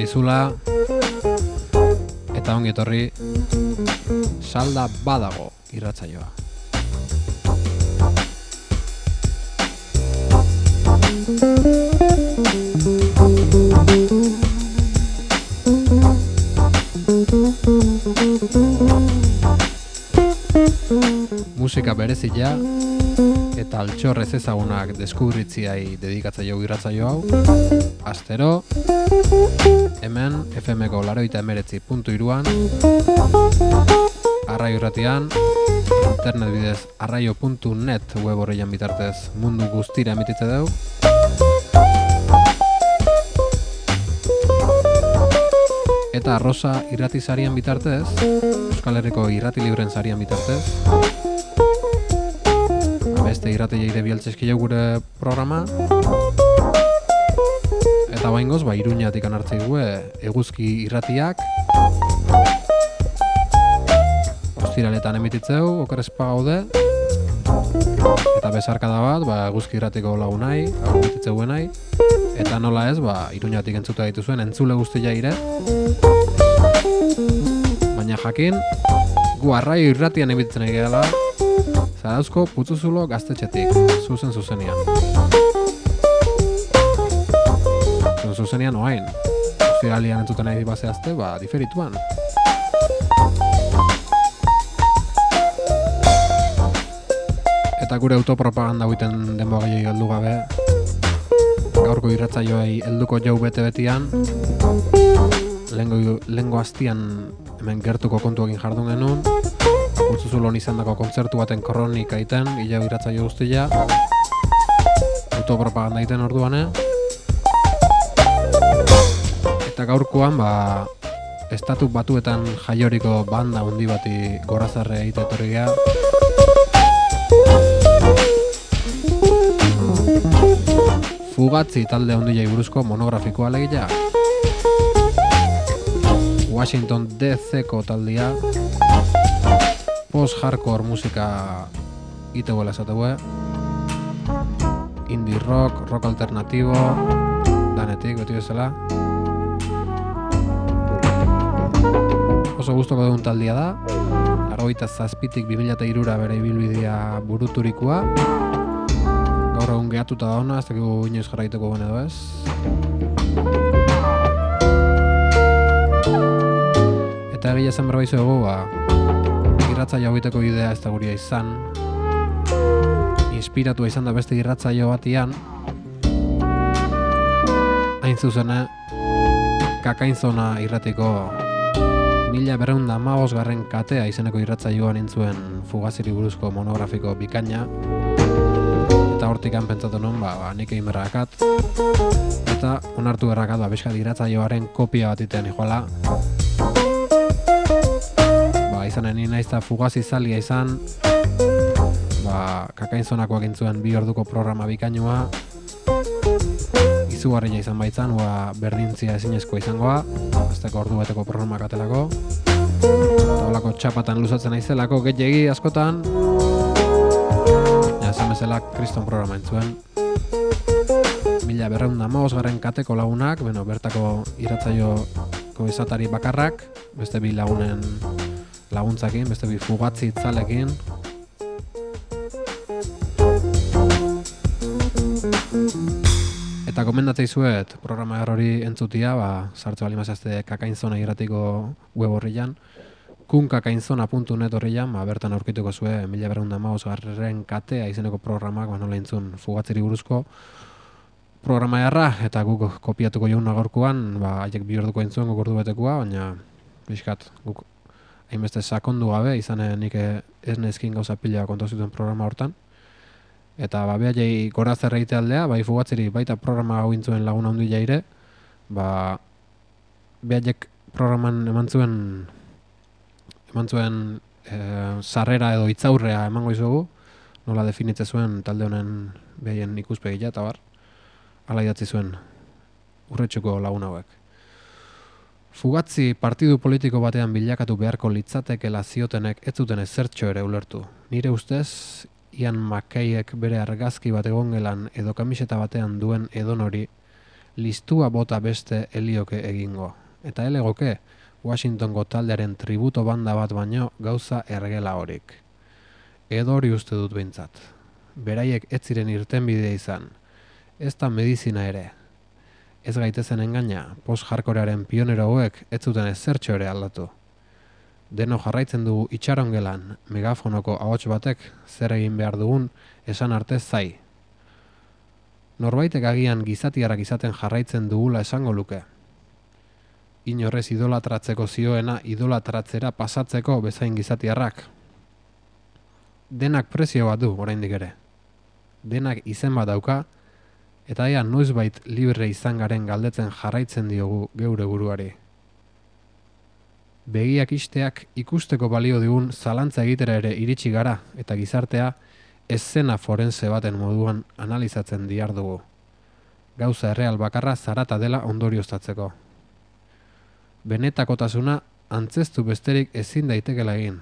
zaizula eta ongi etorri Salda Badago irratsaioa. Musika berezia eta altxorrez ezagunak deskubritziai dedikatzaio irratsaio hau, astero, hemen FM-ko 89.3an, Arraio irratian, internet bidez arraio.net web horreian bitartez mundu guztira emititze dugu. Eta Rosa irrati sarian bitartez, Euskal Herriko irrati libren sarian bitartez, beste irrati jaire bialtzezkile gure programa, eta baingoz, Iruñatik anartzei gue eguzki irratiak, ostiraletan emititzeu, okerespa gaude, eta bezarkada bat, eguzki irratiko lagunai, hau emititzeu nahi, eta nola ez, Iruñatik entzuta dituzuen entzule guzti jaire, baina jakin, gu Arraio irratian emititzen egela, Zarauzko Putzuzulo gaztetxetik, zuzenian. Zuzenian oain, ostiralian entzuten nahi bazeazte, diferituan. Eta gure autopropaganda guiten denboa gehiago heldu gabe, gaurko irratsaioei helduko jau bete-betian, lehengo hastian hemen gertuko kontuekin jardun genuen, Putzuzulon izandako kontzertu baten kronika iten, hilau irratsaio guztia, autopropaganda iten orduan, eta gaurkoan, Estatu Batuetan jaioriko banda handi bati gorazarre egite etorri geha. Fugatzi talde handiei buruzko monografikoa alegia. Washington DC-ko taldea, post-hardcore musika iteguela esategue, indie rock, rock alternatibo, danetik, beti bezala. Oso gustoko dugun taldea da, 87tik 2003 bere ibilbidea buruturikoa, gaur egun gehatuta da ona, ez dakigu inoiz jarraiteko guen edo ez. Eta egia zen berbaizu dugu, irratsaio egiteko idea ez da guria izan, inspiratua izan da beste irratsaio batian, hain zuzene, Kakainzona irratiko 1215 katea izeneko irratsaioan intzuen Fugaziri buruzko monografiko bikaina, eta hortikan pentsatu nun, nik egin berrakat, eta onartu berrakat, beskat irratsaioaren kopia bat itean ijoala. Izanen nina izta Fugazi zalia izan, Kakainzonakoak intzuen 2 orduko programa bikainua, izugarria izan baitzan, berdintzia ezinezkoa izangoa, azteko ordu beteko programak atelako, olako txapatan luzatzen aizelako gehiagi askotan, esan bezala kriston programa intzuen. 1215 kateko lagunak, bertako irratsaioko izatari bakarrak, beste bi lagunen laguntzakin, beste bi Fugatzi itzalekin. Eta gomendatzeizuet programa hori entzutia, sartze bali mazazte Kakainzona irratiko web horrian, kunkakainzona.net horrian, bertan aurkituko zue 1215 katea izeneko programak, nola intzun Fugatziri buruzko programa jarra, eta guk kopiatuko joan agorkuan, haiek 2 orduko intzuen guk ordu betekoa, baina bizkat guk hainbeste sakondu gabe, izan nik ez nezkin gauza pila kontu zituen programa hortan. Eta behaiei gora zerreite aldea, Fugatziri baita programa hau intzuen laguna handi jaire, behaiek programan eman zuen sarrera edo itzaurrea emango izugu, nola definitze zuen talde honen behaien ikuspegia, eta hala idatzi zuen urretxuko lagun hauek. Fugatzi partidu politiko batean bilakatu beharko litzatekela ziotenek ez zuten ezertxo ere ulertu. Nire ustez, Ian McKayek bere argazki bat egongelan edo kamiseta batean duen edonori listua bota beste helioke egingo. Eta elegoke, Washingtongo taldearen tributo banda bat baino gauza ergela horik. Edo hori uste dut behintzat. Beraiek ez ziren irtenbidea izan. Ez da medizina ere. Ez gaitezen engaina, post-hardcorearen pionero hauek ez zuten ezertxo ere aldatu. Deno jarraitzen dugu itxarongelan, megafonoko ahots batek zer egin behar dugun esan arte zai. Norbaitek agian gizatiarrak izaten jarraitzen dugula esango luke. Inorrez idolatratzeko zioena idolatratzera pasatzeko bezain gizatiarrak. Denak prezio bat du oraindik ere. Denak izen bat dauka, eta ea noizbait libre izan garen galdetzen jarraitzen diogu geure buruari. Begiak isteak ikusteko balio digun zalantza egitera ere iritsi gara, eta gizartea eszena forense baten moduan analizatzen dihardugu. Gauza erreal bakarra zarata dela ondorioztatzeko. Benetakotasuna antzestu besterik ezin daitekela egin.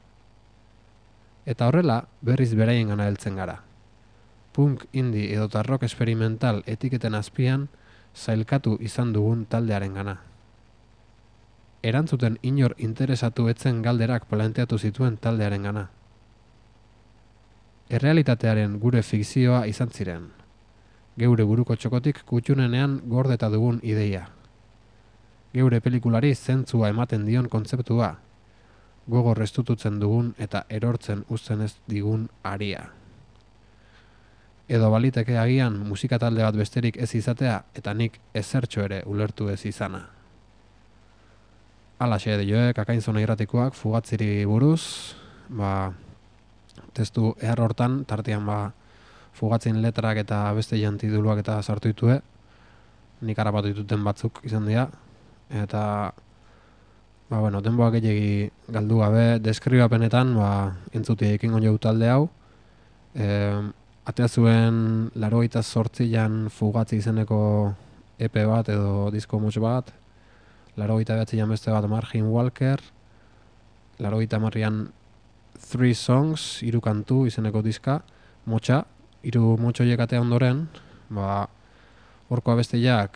Eta horrela berriz beraien gana heltzen gara. Punk, indie edota rock experimental etiketen azpian zailkatu izan dugun taldearen gana. Erantzuten inor interesatu etzen galderak planteatu zituen taldearen gana. Errealitatearen gure fikzioa izan ziren. Geure buruko txokotik kutxunenean gordeta dugun ideia. Geure pelikulari zentzua ematen dion kontzeptua. Gogor estututzen dugun eta erortzen uzten ez digun aria. Edo baliteke agian musika talde bat besterik ez izatea eta nik ezertxo ere ulertu ez izana. Alaxe dioe, Kakainzona irratikoak fugatziri buruz, testu ehar hortan, tartean fugatzin letrak eta beste jantiduluak eta sartu ditue, nik harrapatu dituten batzuk izan dira, eta denboa gehiagi galdu gabe, deskribapenetan entzuti ekingo jau talde hau, atea zuen 88an fugatzi izeneko EP bat edo disko motx bat, 89an beste bat Margin Walker, 90an 3 Songs, 3 kantu izeneko diska, motxa, 3 motxoiek atea ondoren, horko abesteiak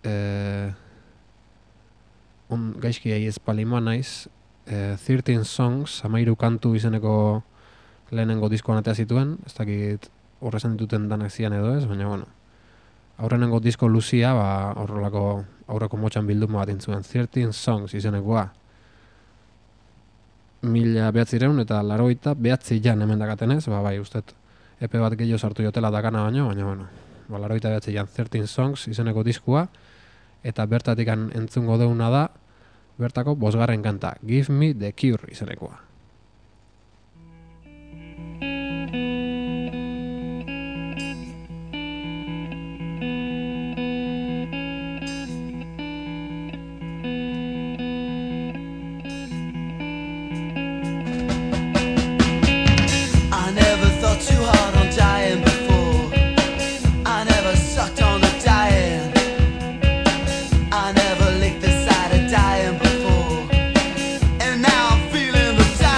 gaizki ez palima naiz, 13 Songs, 13 kantu izeneko lehenengo diskoan atea zituen, ez dakit horrezan dituten danak zian edo ez, baina aurrenengo disko luzia, horrelako aurreko motxan bilduma bat intzuen, 13 Songs izenekoa. 1989 hemen dakaten ez, ustet epe bat gehiago sartu jotela dakana baino, baina 89an 13 Songs izeneko diskua, eta bertatik entzungo deuna da, bertako 5. kanta, Give Me the Cure izenekoa. Too hard on dying before. I never sucked on the dying. I never licked the side of dying before. And now I'm feeling the dying.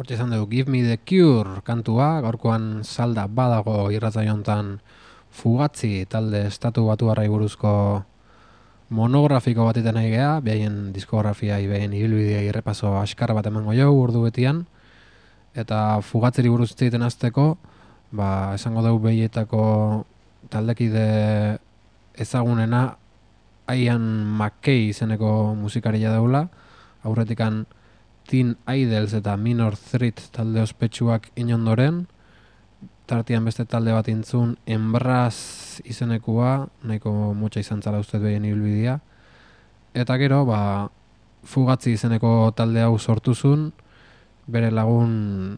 Hortxe izan dugu Give Me The Cure kantua, gaurkoan salda badago irratsaio hontan Fugazi talde estatu batuarrai buruzko monografiko bat iten nahi geha, behaien diskografiai, behaien ibilbidea irrepaso askar bat emango jau urdu betian, eta Fugatziri buruz egiten azteko, esango dugu behietako taldekide ezagunena Ian McKay izeneko musikaria daula, aurretikan Teen Idols eta Minor Threat talde ospetsuak inondoren, tartian beste talde bat intzun Enbraz izenekua, nahiko motxa izan zala uste behien ibilbidea, eta gero, Fugazi izeneko talde hau sortuzun, bere lagun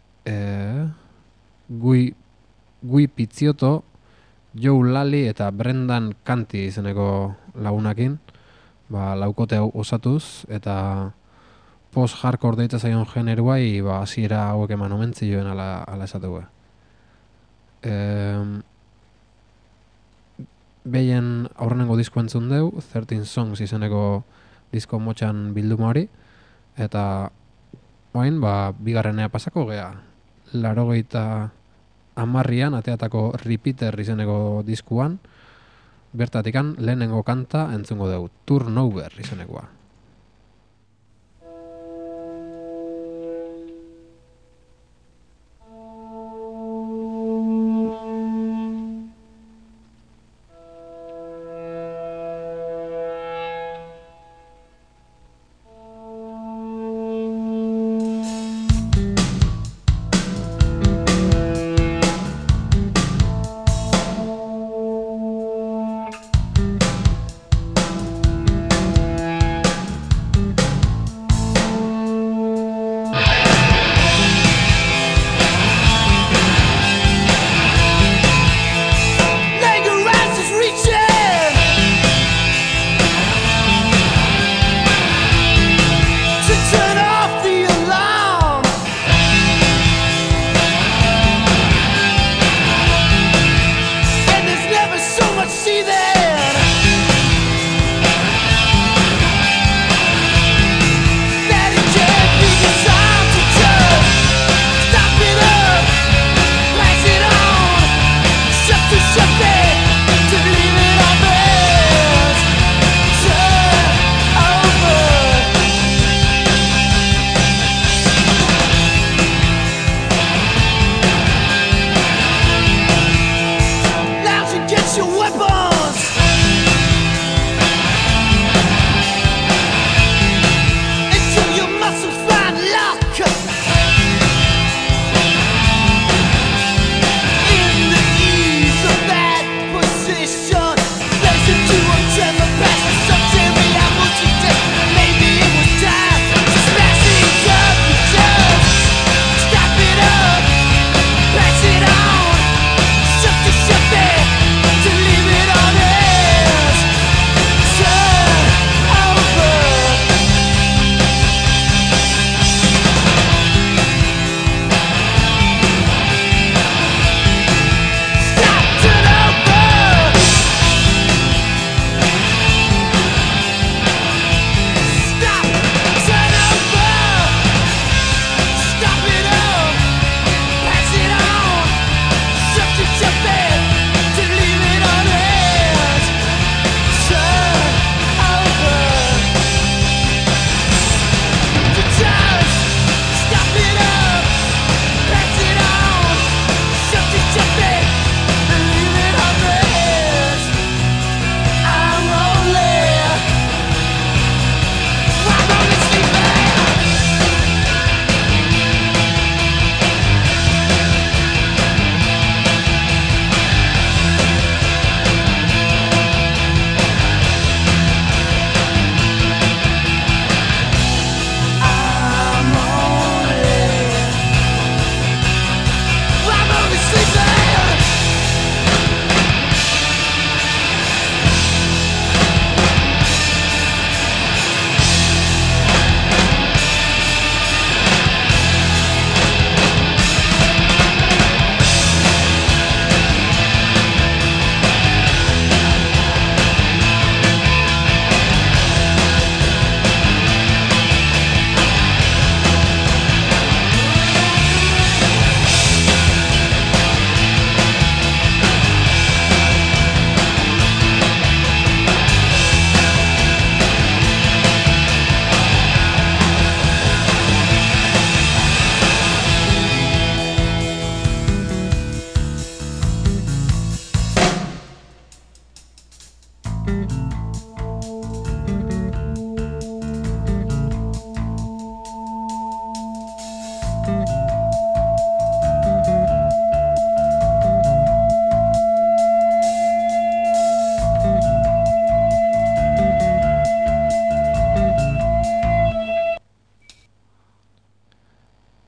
Gui Pizzioto, Joe Lally eta Brendan Canty izeneko lagunakin, laukote hau osatuz, eta post-hardcore deitza zaion generuai, hasiera hauek eman omentzioen ala esategu. Behien aurrenengo disko entzun deu, 13 Songs izeneko disko motxan bilduma hori, eta oain, bigarrenea pasako gea. 80an ateatako Repeater izeneko diskuan, bertatikan lehenengo kanta entzungo deu, Turnover izenekoa.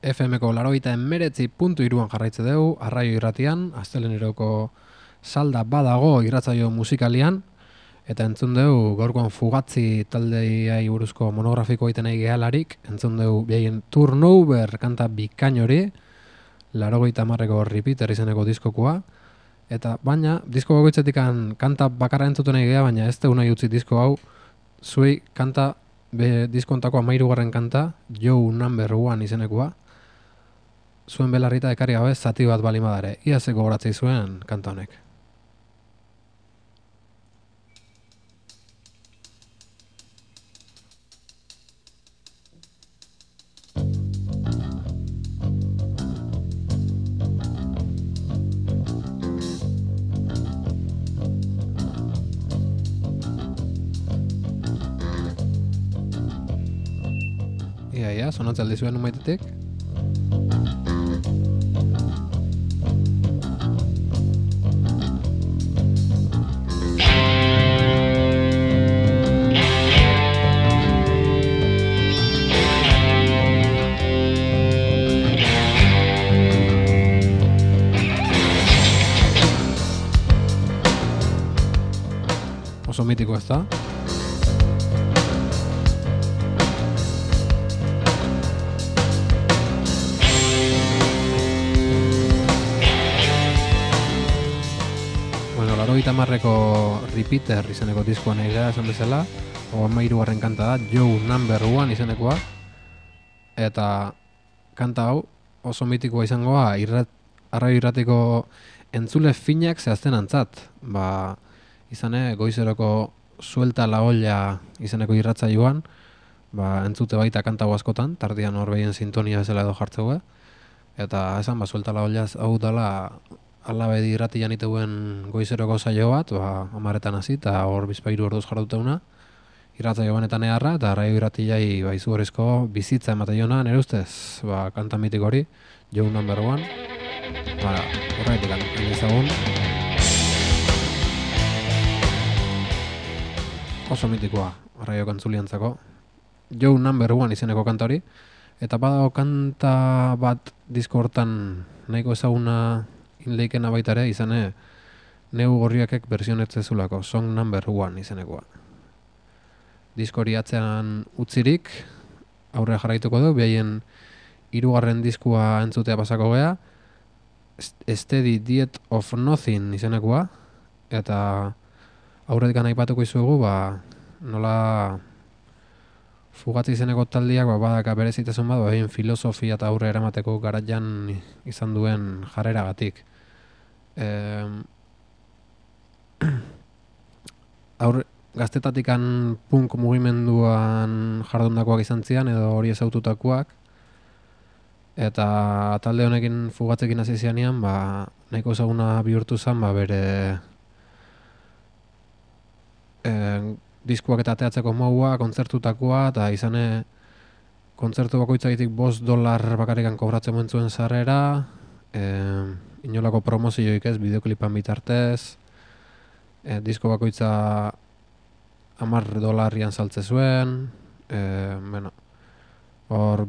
FM-ko 89.3 jarraitze dugu, Arraio Irratian, asteleneroko salda badago irratsaio musikalian, eta entzun dugu gaurkoan Fugatzi taldeiai buruzko monografiko egiten nahi gehalarik, entzun dugu behaien Turnover kanta bikain hori, 80ko Repeater izeneko diskokoa, eta baina, disko bakoitzetik kanta bakarra entzuten nahi geha, baina ez dugu nahi utzi disko hau, zuei kanta, diskontako 13. kanta, Joe Number 1 izenekoa, zuen belarrita ekarri gabe zati bat balimadare. Ia ze gogoratzei zuen kanta honek. Ia, sonatzen aldi zuen numaitetik. Oso mitiko ez da? Bueno, 80ko Repeater izeneko diskoan egia esan bezala, 13. kanta da, Joe Number 1 izenekoa, eta kanta hau oso mitikoa izangoa Arraio Irratiko entzule finak zehazten antzat. Izane, goizeroko Suelta la olla izeneko irratsaioan, entzute baita kanta askotan, tardian hor behien sintonia bezala edo jartzeu, eta esan, Suelta la olla hau dala alabedi irratian iteuen goizeroko saio bat, 10etan hasi, eta hor bizpairu orduz jarduteuna, irratsaio banetan eharra, eta Arraio Irratiai izugarrizko bizitza emateiona, nire ustez, kanta mitiko hori, Joe Number 1, horretik ezagun. Oso mitikoa, Arraio kantzuliantzako. Joe Number 1 izeneko kanta hori. Eta badago kanta bat disko hortan nahiko ezaguna inleikena baita ere, izane Neu Gorriakek versionetzezulako, Song Number 1 izenekoa. Disko hori atzean utzirik, aurre jarraituko du, behaien 3. diskoa entzutea pasako gea, Steady Diet of Nothing izenekoa, eta aurretik aipatuko izuegu, nola Fugatzi izeneko taldiak badaka berezitasun bat, egin filosofia eta aurre eramateko garaian izan duen jarreragatik. Gaztetatikan punk mugimenduan jardundakoak izan zian, edo hori ezaututakoak, eta talde honekin Fugatzekin hasi zianean, nahiko ezaguna bihurtu zen, bere diskuak eta ateatzeko modua, kontzertutakoa, eta izane kontzertu bakoitzagitik $5 bakarrikan kobratzen moentzuen sarrera, inolako promozioik ez, bideoklipan bitartez, disko bakoitza $10 saltze zuen, hor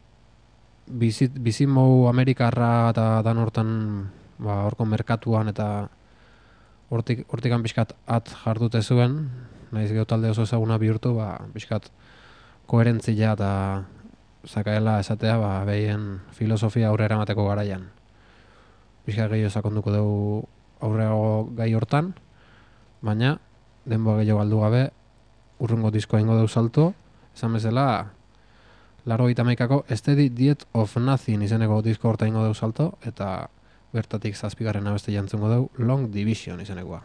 bizimou Amerikarra eta dan hortan horko merkatuan eta hortikan pixkat at jardute zuen, nahiz geho talde oso ezaguna bihurtu, pixkat koherentzia eta zakaela esatea, behien filosofia aurre eramateko garaian. Pixkat gehiago sakonduko dugu aurreago gai hortan, baina denboa gehiago galdu gabe, urrungo diskoa ingo dugu salto, esan bezala, 81ko Steady Diet of Nothing izeneko disko horta ingo dugu salto, eta bertatik 7. abeste jantzungo dugu Long Division izenekoa.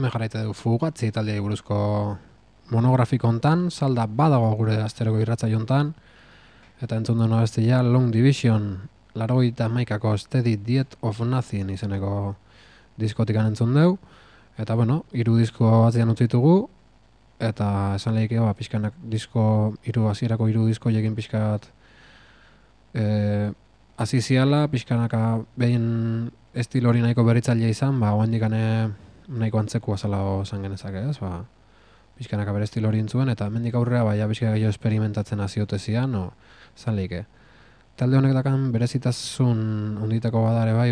hemen jarraite du Fugatzi taldeari buruzko monografiko hontan, salda badago gure asteroko irratsaio hontan, eta entzun duen abestia Long Division, 91ko Steady Diet of Nothing izeneko diskotikan entzun deu, eta bueno, 3 disko atzean utzi ditugu, eta esan lehike, pixkanak hasierako 3 disko jekin pixkat hasi ziala, pixkanaka behin estilo hori nahiko berritzailea izan, oandik nahiko antzekua zela esan genezake, ez? Pixkanaka bere estilo hori intzuen, eta mendik aurrera ja pixka gehiago esperimentatzen hasi ote zian, esan lehike. Talde honek dakan berezitasun onditako badare bai,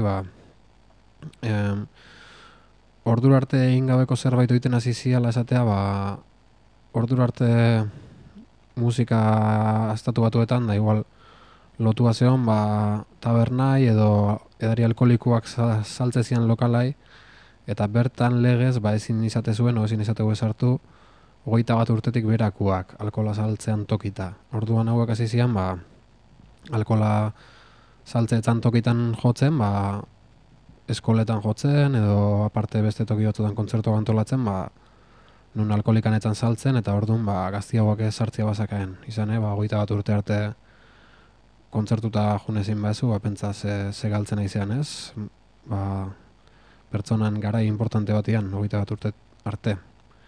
ordura arte egin gabeko zerbait egiten hasi ziala esatea, ordura arte musika estatu batuetan, da igual lotua zeon, tabernai edo edari alkoholikoak saltze zian lokalai, eta bertan legez, ezin izate zuen, ezin izategu esartu, 21 urtetik berakuak alkohola saltzean tokita. Orduan hauek hasi zian, alkohola saltzeetan tokitan jotzen, eskoletan jotzen, edo aparte beste toki batzutan kontzertu antolatzen, nun alkoholikan etzan saltzen, eta orduan gaztiagoak ez sartzia bazakaen. Izan, 21 urte arte kontzertuta junezin bezu, pentsa ze galtzen aizean ez, pertsonan garai importante batian, 21 urte arte.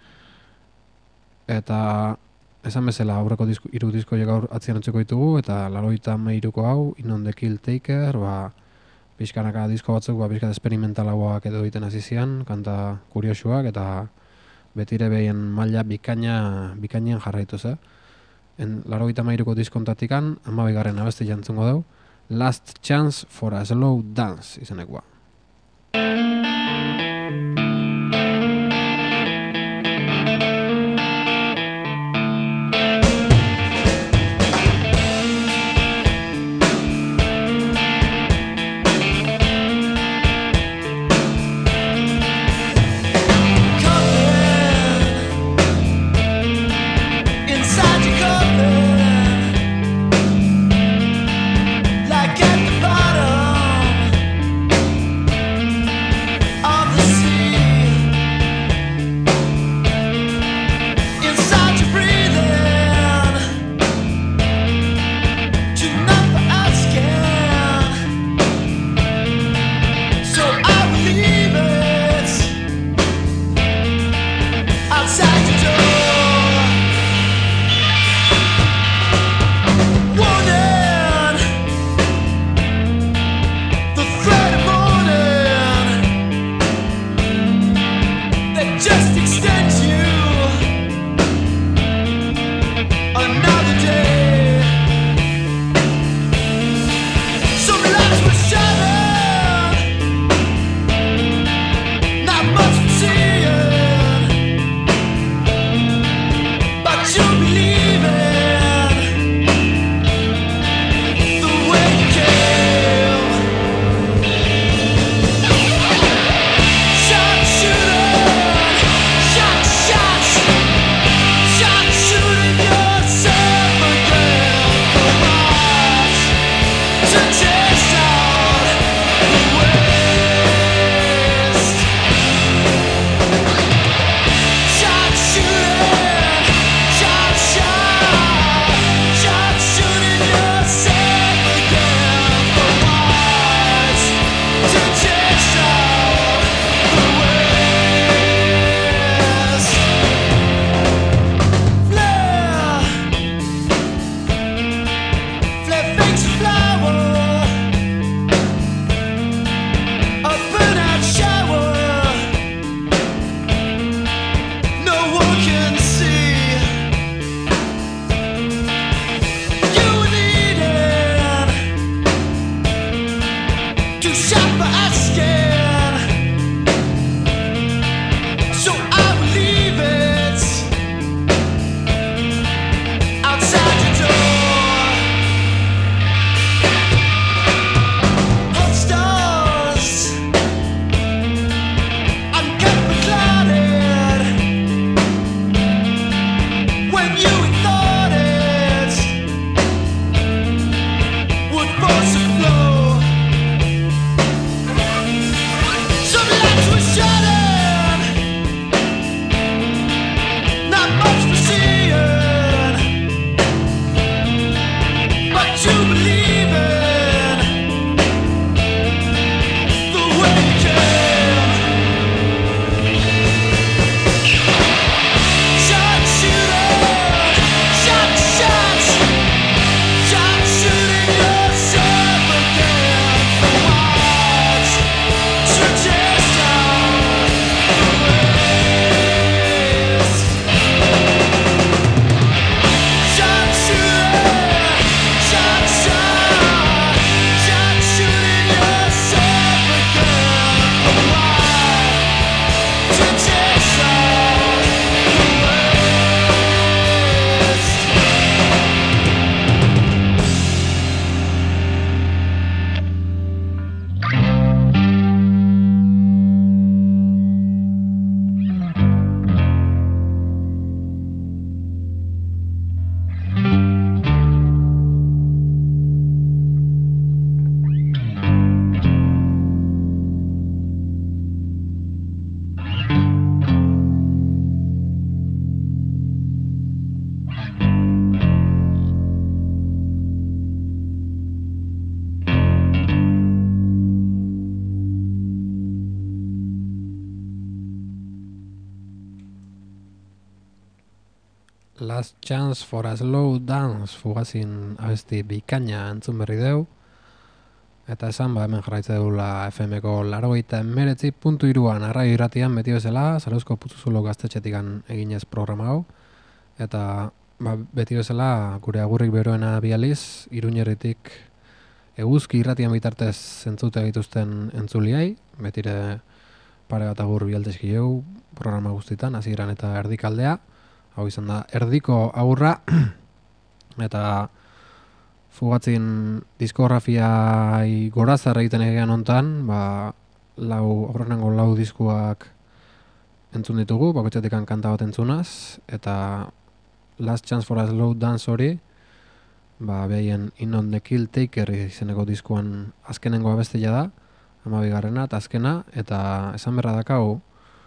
Eta esan bezala aurreko 3 disko gaur atzian utziko ditugu, eta 93ko hau, In on the Kill Taker, pixkanaka disko batzuk, pixkat esperimentalauak edo egiten hasi zian, kanta kuriosuak, eta betire behien maila bikainean jarraituz, 93ko diskontatikan, 12. abesti jantzungo dugu, Last Chance for a Slow Dance izenekoa. Like at the bottom Last Chance for a Slow Dance fugazin abesti bikaina entzun berri deu. Eta esan, hemen jarraitze dugula FM-ko 89.3an arraio irratian beti bezala, Zarauzko Putzuzulo gaztetxetikan eginez programa hau. Eta beti bezala gure agurrik beroena bializ, Iruñerritik eguzki irratian bitartez entzute dituzten entzuliai, betire pare bat agur bialtezkileu programa guztitan, hasieran eta erdikaldea. Hau izan da, erdiko agurra, eta fugatzin diskografiai gorazarra egiten egean hontan, aurrenengo lau diskuak entzun ditugu, bakoitzetik kanta bat entzunaz, eta Last Chance for a Slow Dance hori, behaien In on the Kill Taker izeneko diskuan azkenengo abestia da, 12garrena eta azkena, eta esan berra dakau,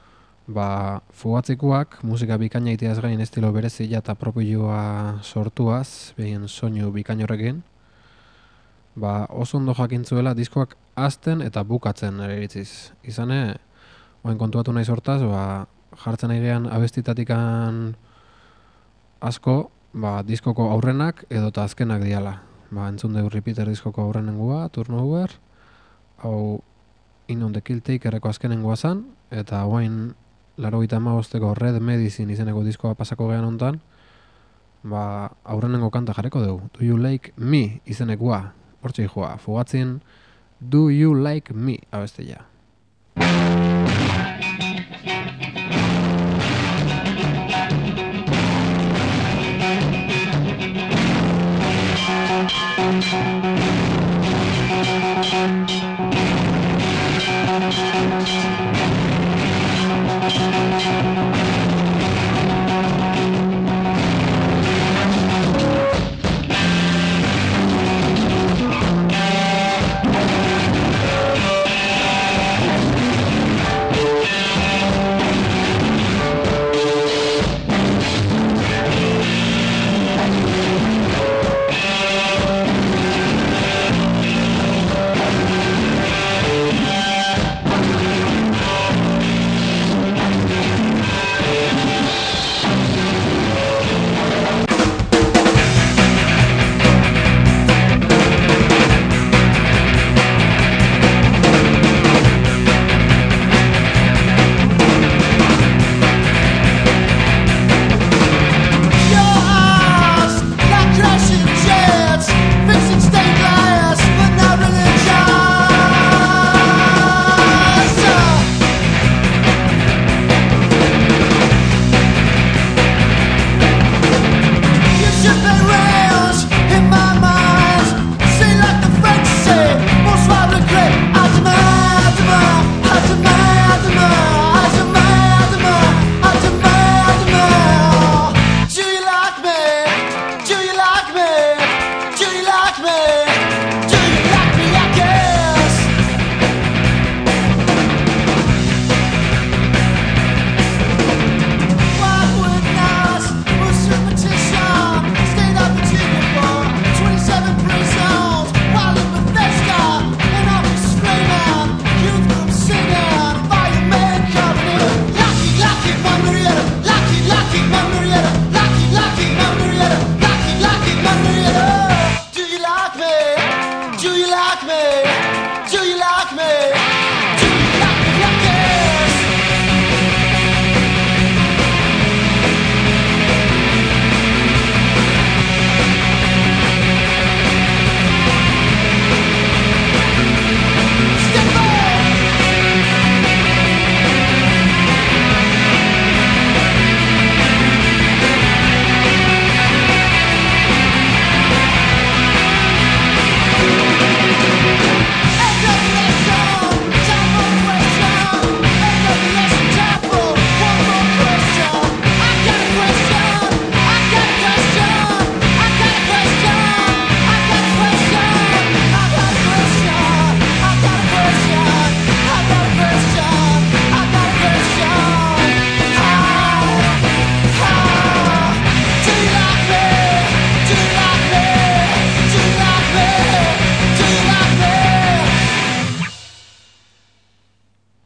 fugatzikuak musika bikaina iteaz gain estilo berezia eta propioa sortuaz, behien soinu bikainorrekin, oso ondo jakintzuela diskoak hasten eta bukatzen ere iritziz. Izane, oain kontuatu nahi sortaz, jartzen egean abestitatikan asko, diskoko aurrenak edota azkenak diala. Entzun dugu Repeater diskoko aurrenengua, Turnover, hau In on the Kill Takerreko azkenengua zan, eta oain 95ko Red Medicine izeneko diskoa pasako gehan hontan, aurrenengo kanta jarriko dugu. Do You Like Me izenekoa, hortxe joa, fugatzin Do You Like Me abestia.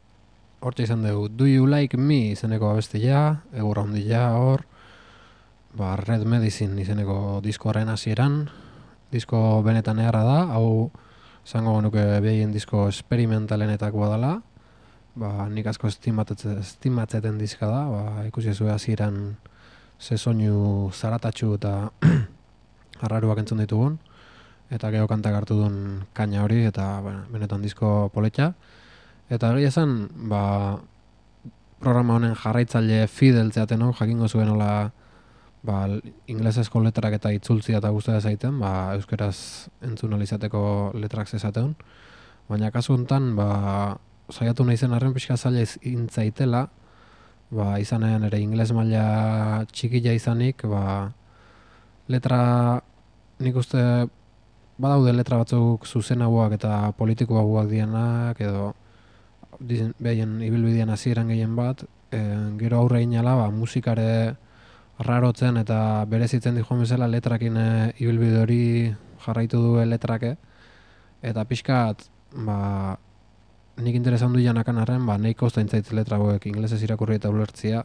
Hortxe izan dugu, Do You Like Me izeneko abestia, egurra ondila hor, Red Medicine izeneko diskoaren hasieran, disko benetan eharra da, hau zango nuke behien disko esperimentalenetakoa dela, nik asko estimatzeten diska da, ikusi zuen hasieran ze soinu zaratatxu eta arraruak entzun ditugun, eta geho kantak hartu duen kaina hori, eta benetan disko poletxa. Eta egia esan, programa honen jarraitzaile fidel zeaten hau, jakingo zuen hola inglesezko letrak eta itzultzia eta guztia zaiten, euskeraz entzun alizateko letrak zezaten. Baina kasu honetan, saiatu nahi zen arren pixka zaila intzaitela, izanean ere ingles maila txikila izanik, letra, nik uste badaude letra batzuk zuzenagoak eta politikoagoak dienak, edo behien ibilbidean hasieran gehien bat, gero aurre inala, musikare rarotzen eta berezitzen dijoan bezala letrakin ibilbide hori jarraitu du letrake, eta pixkat, nik interesan du janakan arren, neiko usteintzaitz letra goek inglesez irakurri eta ulertzia,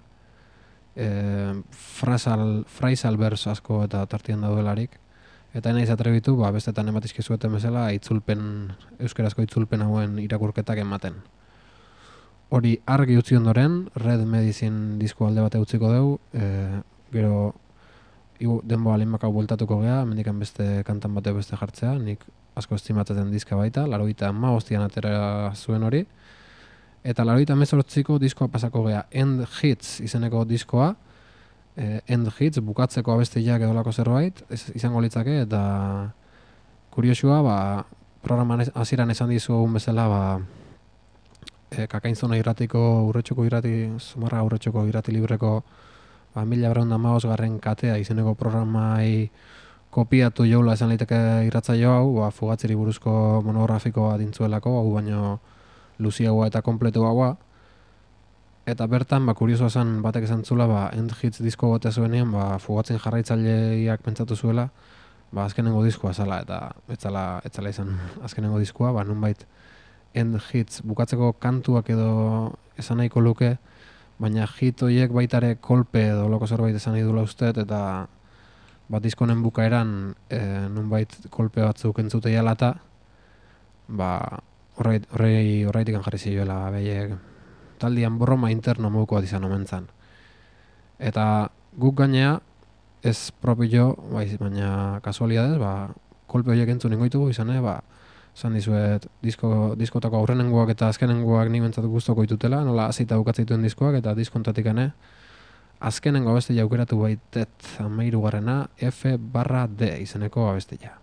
phrasal verse asko eta tartien daudelarik, eta naiz atrebitu, bestetan ematizkizueten bezala, euskerazko itzulpen hauen irakurketak ematen. Hori argi utzi ondoren, Red Medicine disko alde bate utziko dugu, gero denboa lehenbakau bueltatuko gea, mendikan beste kantan bate beste jartzea, nik asko estimatzen diska baita, 85 atera zuen hori, eta 88ko diskoa pasako gea, End Hits izeneko diskoa, End Hits, bukatzeko abestiak edolako zerbait, izango litzake, eta kuriosua, programan hasieran esan dizugun bezala, Kakainzona irratiko Zumarraga urretxoko irrati libreko 1915 katea izeneko programai kopiatu joula esan liteke irratzaio hau, fugatzeri buruzko monografikoa dintzuelako, hau baino luziagoa eta kompletuagoa. Eta bertan, kuriosoa zen batek esan zula, End Hits disko gote zuenean, fugatzen jarraitzaileak pentsatu zuela, azkenengo diskoa zala, eta etzala izan azkenengo diskoa, nunbait End Hits bukatzeko kantuak edo esan nahiko luke, baina hit horiek baitare kolpe edo loko zerbait esan nahi dula usteet, eta diskonen bukaeran nunbait kolpe batzuk entzute jalata, horreitik jarri zioela behiek taldian broma interno moduko bat izan omentzan. Eta guk gainea, ez propio, baina kasualidadez, kolpe horiek entzun ingoitugu izan, esan dizuet diskotako aurrenengoak eta azkenengoak nik bentsatu guztoko ditutela, nola azita bukatzituen diskoak eta diskontatik azkenengo abestia aukeratu baitet 13. F/D izeneko abestia.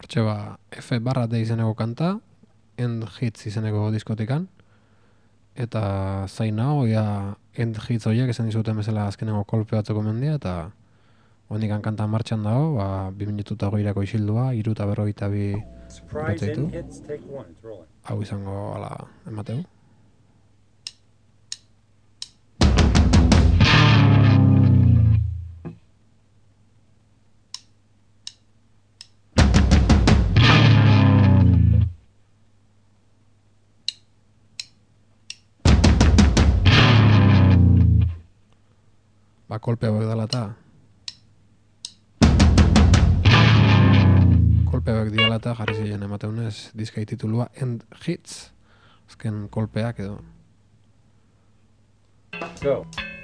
Hortxe F/D izeneko kanta, End Hits izeneko diskotikan, eta zain hau, End Hits horiek esan dizuten bezala azkenengo kolpe batzeko mendia, eta hondikan kanta martxan dago, 2008ko isildua, 3:42 Surprise ditu. in hits, take one, it's rolling. Hau izango emateu. Kolpe hauek dela eta kolpe hauek diala eta jarri ziren emateunez diskai titulua End Hits, azken kolpeak edo. Go.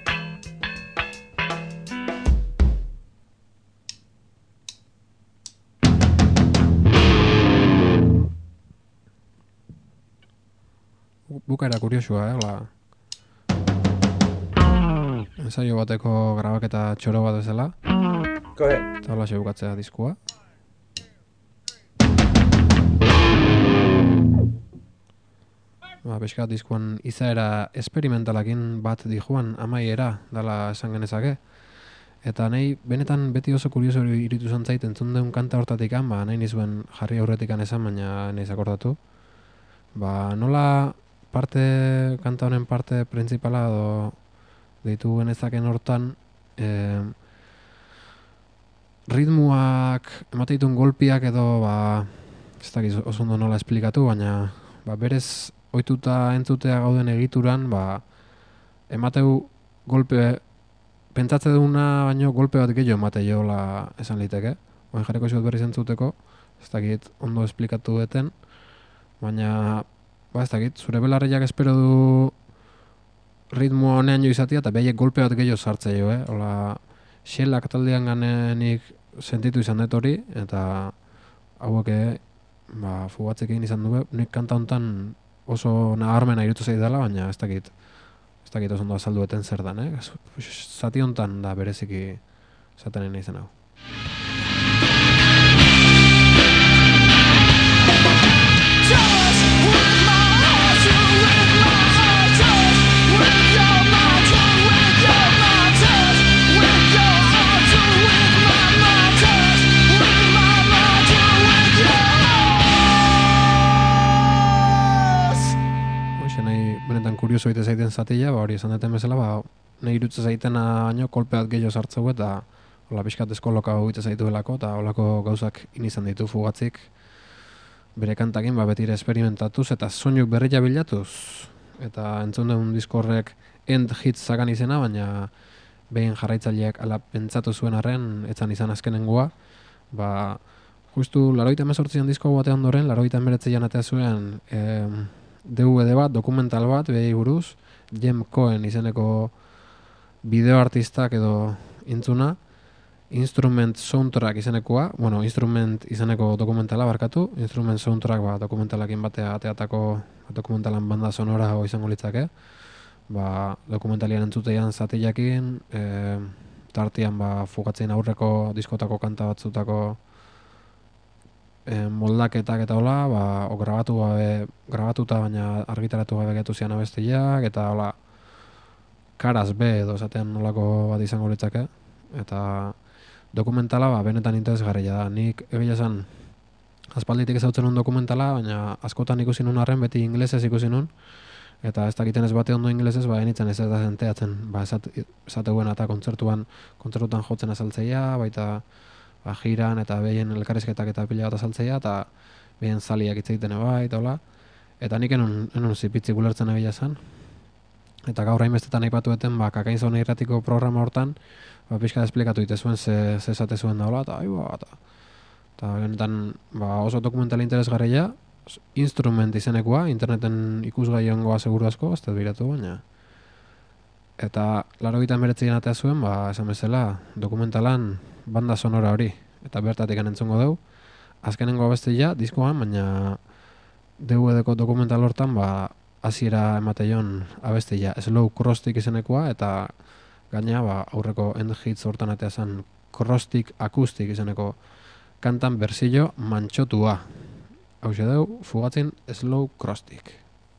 Bukaera kuriosua, ensaio bateko grabaketa txoro bat bezala. Go ahead. Eta hola bukatzea diskua. Peskat diskuan izaera esperimentalakin bat dijuan amaiera dala esan genezake. Eta nahi benetan beti oso kurioso iritu zantzait entzun deun kanta hortatikan, nahi nizuen jarri aurretikan esan, baina nahi zakordatu. Nola kanta honen parte printzipala edo deitu genezaken hortan ritmuak emateitun golpiak edo ez dakiz oso ondo nola esplikatu, baina berez ohituta entzutea gauden egituran emateu golpe pentsatze duguna baino golpe bat gehiago emate jola esan liteke. Oen jarriko zuet berriz entzuteko, ez dakit ondo esplikatu deten, baina ez dakit, zure belarriak espero du ritmo honean jo izatea eta behaiek golpe bat gehiago sartze jo, Ola, xelak taldean ganenik sentitu izan dut hori, eta hauek fugatzek egin izan du, nik kanta hontan oso nabarmena irutu zaidala, baina ez dakit oso ondo azaldueten zer dan, Zati hontan da bereziki zaten nahi zen hau. Benetan kurioso egite zaiten zatila, hori esan deten bezala, nahi irutze zaitena baino kolpe bat gehiago sartzeu eta hola pixkat eskoloka egite zaituelako eta holako gauzak inizan ditu fugatzik bere kantakin betire esperimentatuz eta soinuk berria bilatuz. Eta entzun duen disko horrek End Hits zakan izena, baina behin jarraitzaileak ala pentsatu zuen arren, etzan izan azkenengoa. Justu 88an disko batean ondoren, 89an atea zuen DVD bat, dokumental bat, behi buruz, Jem Cohen izeneko bideoartistak edo intzuna, Instrument Soundtrack izenekoa, Instrument izeneko dokumentala barkatu, Instrument Soundtrack dokumentalakin batea ateatako dokumentalan banda sonora izango litzake, dokumentalian entzutean zatilakin, tartian fugatzen aurreko diskotako kanta batzutako moldaketak eta hola, grabatuta baina argitaratu gabe getu zian abestiak, eta hola, karaz be edo esaten nolako bat izango litzake, eta dokumentala benetan interesgarria da. Nik egia esan aspalditik ezautzen nun dokumentala, baina askotan ikusi nun arren beti ingelesez ikusi nun, eta ez dakiten ez bate ondo ingelesez, enitzen ez da zenteatzen, esateuen eta kontzertutan jotzen azaltzeia, baita jiran eta behien elkarrizketak eta pila bat azaltzeia, eta behien zaliak itzeiten eta hola. Eta nik enun zipitzik ulertzen egia esan. Eta gaur hainbestetan aipatueten, Kakainzona irratiko programa hortan, pixka esplikatu ditezuen ze esate zuen da hola, eta benetan oso dokumentala interesgarria, Instrument izenekoa, interneten ikusgai ongoa seguru asko, ez dut biratu baina. Eta 89an atea zuen, esan bezala, dokumentalan banda sonora hori, eta bertatik entzungo dugu. Azkenengo abestia, diskoan, baina DVD-ko dokumental hortan, hasiera emateion abestia, Slow Crosstick izenekoa, eta gaina aurreko End Hits hortan atea zen Crosstick Acoustic izeneko kantan berzio mantxotua. Hau deu, fugatzen Slow Crostik.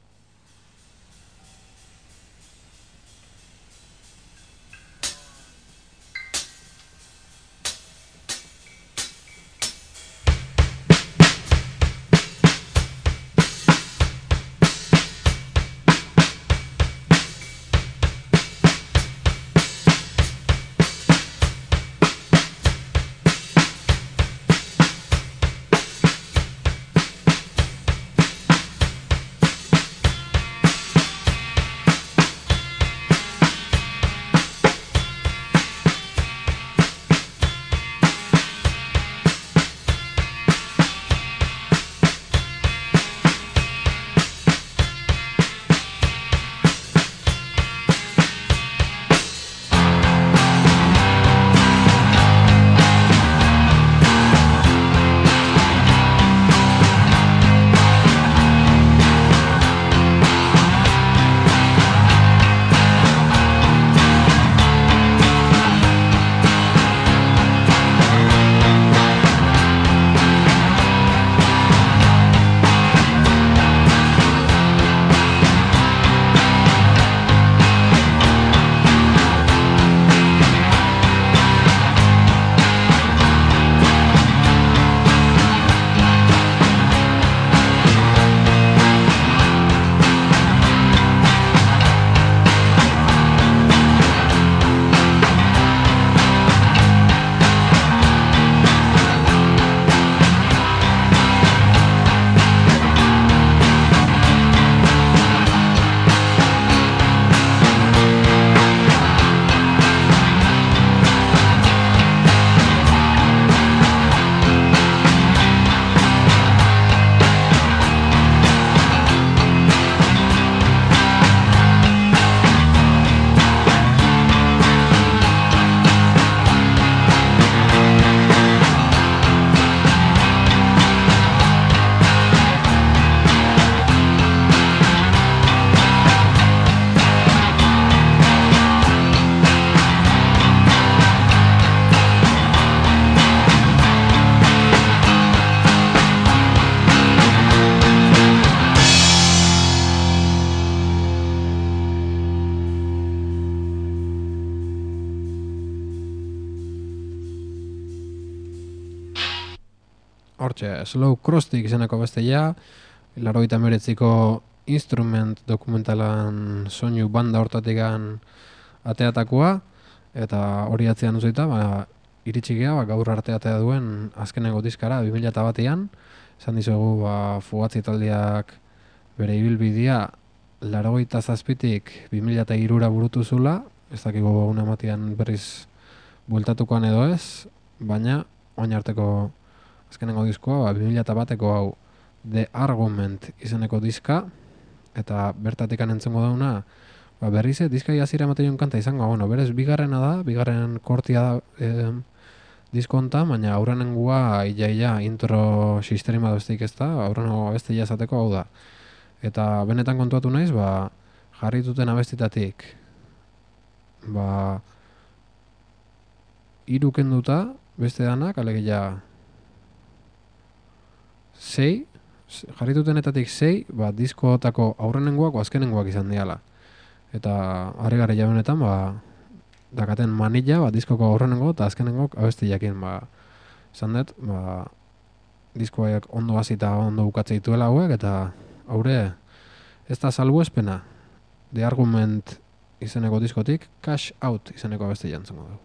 Hortxe, Slow Crostik izeneko besteia, 89ko instrument dokumentalan soinu banda hortatikan ateatakoa, eta hori atzean uzuita, iritsi gea, gaur arte atea duen azkenengo diskara, 2001an, esan dizugu fugatzi taldeak bere ibilbidea 87tik 2003ra burutu zula, ez dakigu una matian berriz bueltatukoan edo ez, baina oin arteko azkenengo diskoa, 2001ko hau The Argument izeneko diska, eta bertatikan entzungo dauna, berriz diskai hasiera ematen kanta izango, berez bigarrena da, bigarren kortia da disko hontan, baina aurrenengua ia intro sistema doztik ez da, aurrenengo bestia esateko hau da. Eta benetan kontuatu naiz, jarri duten abestitatik, 3 kenduta, beste danak, alegia 6, jarri dutenetatik 6, diskootako aurrenengoak o azkenengoak izan diala. Eta harri gara jabenetan, dakaten manila, diskoko aurrenengo eta azkenengoak abestiakin, esan dut, diskoak ondo hasi eta ondo bukatze dituela hauek, eta haure, ez da salbuespena, The Argument izeneko diskotik, Cash Out izeneko abesti jantzungo dugu.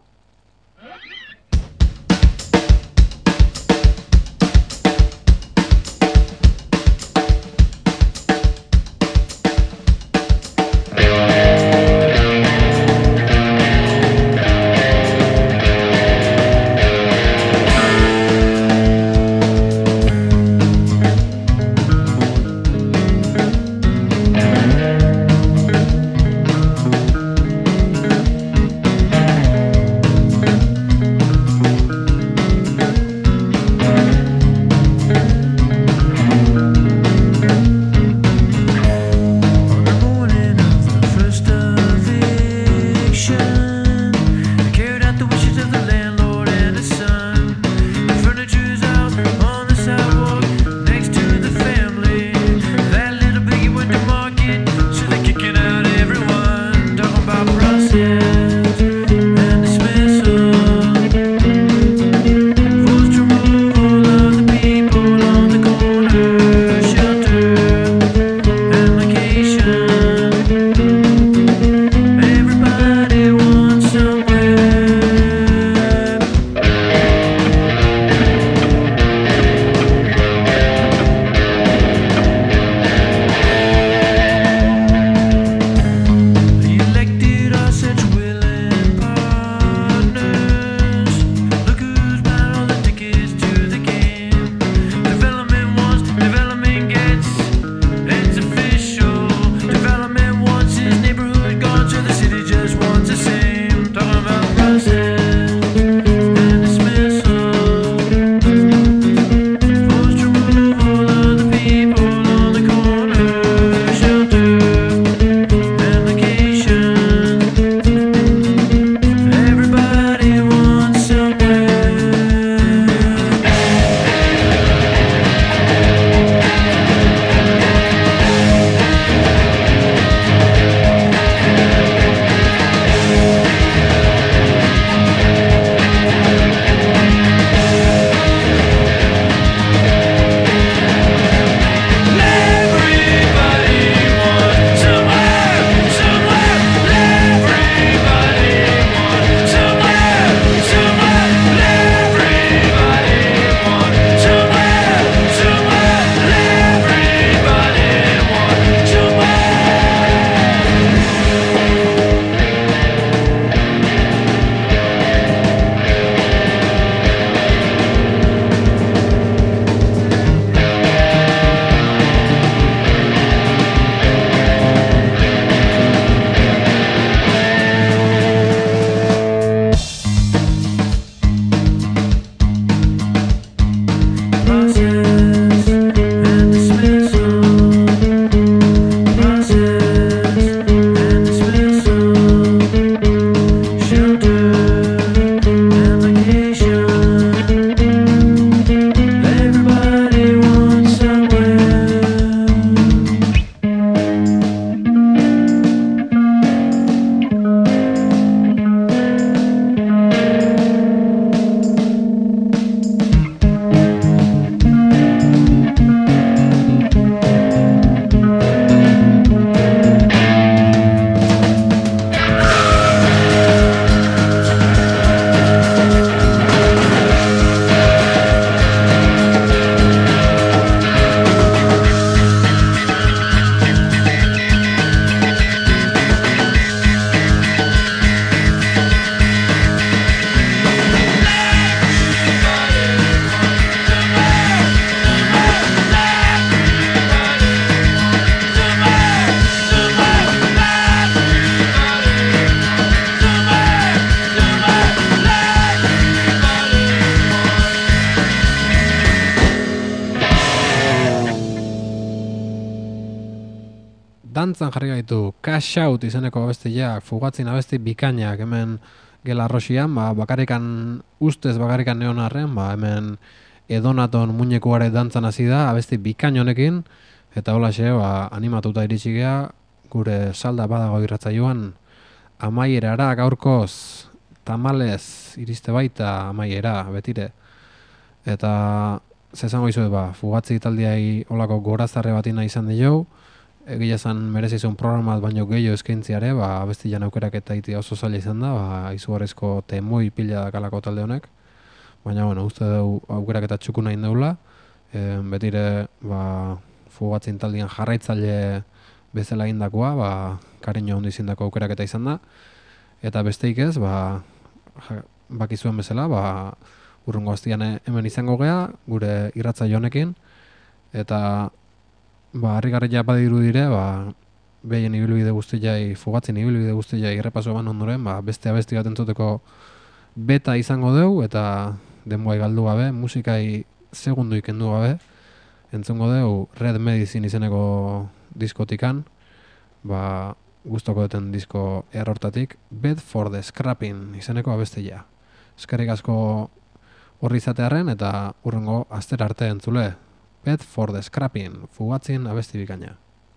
dantzan jarri gaitu Cash Out izeneko abestiak, fugatzin abesti bikainak hemen gela rosian, bakarrikan ustez bakarrikan neon arren, hemen edonaton muñekuare dantzan hasi da, abesti bikain honekin, eta holaxe, animatuta iritsi gea, gure salda badago irratzaioan, amaierara gaurkoz, tamalez iriste baita amaiera, betire. Eta zezango izuet, fugatzi taldiai olako gorazarre batina izan dio, egia esan merezizun programat baino gehiago eskaintziare, abestian aukerak eta iti oso zaila izan da, izugarrizko temoi pila dakalako talde honek. Baina, uste dugu aukerak eta txuku nahi deula, betire, fugatzin taldian jarraitzaile bezala indakoa, kariño handi izindako aukerak eta izan da. Eta besteik ez, bakizuen bezala, urrungo astian hemen izango gea, gure irratzaio honekin, eta harrigarria badiru dire, behien ibilbide guztiai, fugatzen ibilbide guztiai errepaso eman ondoren, beste abesti bat entzuteko beta izango dugu, eta denboai galdu gabe, musikai segundu ikendu gabe, entzungo dugu Red Medicine izeneko diskotikan, gustoko duten disko errortatik, Bed for the Scrapping izeneko abestia. Eskerrik asko horri izatearen eta urrengo astera arte entzule. Bed for the Scrapping, fugatzin abesti bikaina.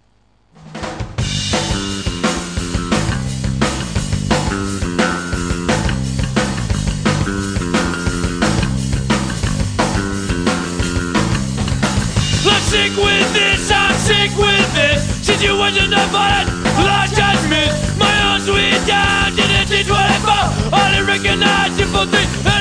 I'm sick with this, I'm sick with this situation of violence, lost judgment. My own sweet town didn't teach what I fought. Only recognize simple things.